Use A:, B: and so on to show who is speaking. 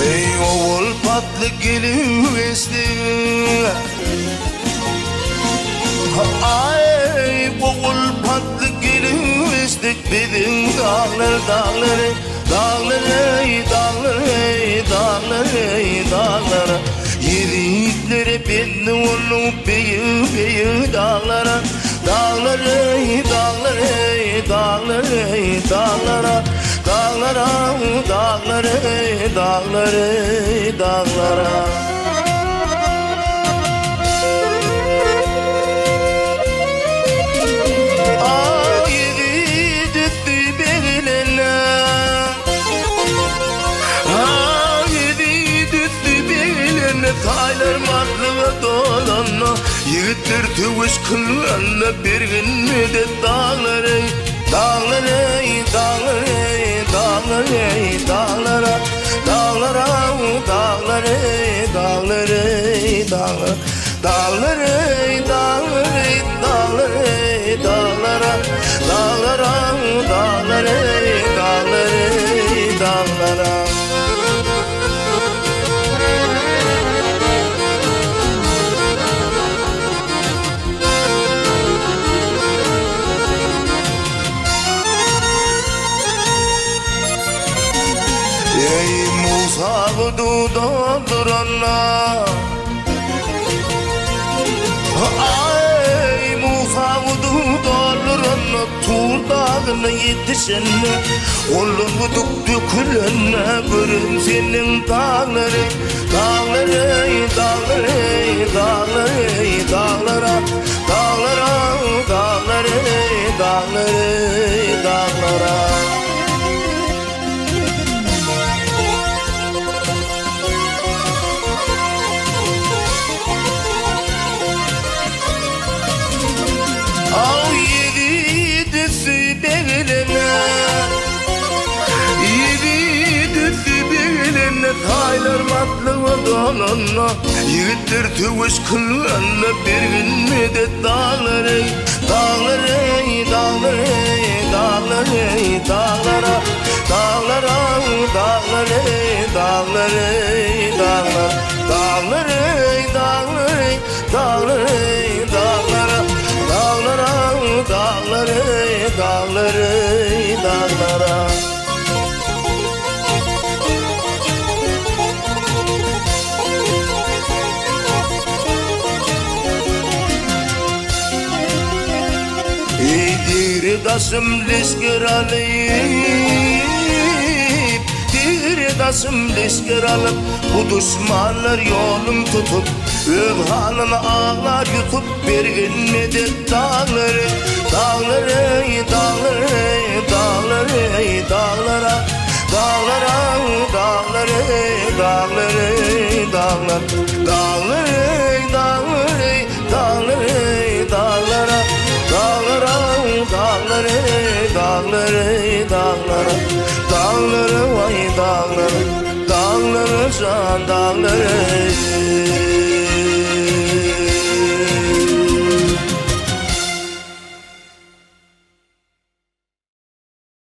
A: Ey oğul patlı gelivesti, ay oğul patlı gelivesti. Bizim dağlar dağları, dağları, dağları, dağları, dağları. Yiğitleri belli olup büyü dağlara, dağları, dağları, dağları, dağlara, dağlara, dağları, dağları, dağlara. Taylar madlığa dolanna, yiğitler tüvüş kıllarla bir günde dağları, dağları, dağları, dağları, dağlara, dağlara, dağları, dağları, dağlara, dağları, dağları, dağları, dağlara, dağlara, dağları, dağları, dağlara. Ey Musa kudu dolduranla, ay Musa kudu dolduranla, Tur dağına yetişenle, oğlum kuduk dökülenle, görüm senin dağları, dağları, dağları, dağları, dağlara, dağlara, dağları, dağları, dağlara. Taylar matlığa dolanna, yiğitler tüvüş kıllarla bir günde dağları, dağları, dağları, dağları, dağlara, dağlara, dağları, dağları, dağlara, dağları, dağları, dağları, dağlara, dağlara, dağları, dağları, dağlara. Bir dasım leşker alayım, bir dasım leşker alıp, bu düşmanlar yolum tutup, öz halına ağlar yutup, bir günmedi dağları, dağları, dağları, dağları, dağlara, dağlara, dağları, dağları, dağlar, dağları, dağları, dağları, dağlara, dağlara, dağları, dağları, dağlara, dağları, vay dağları, dağları, can dağları.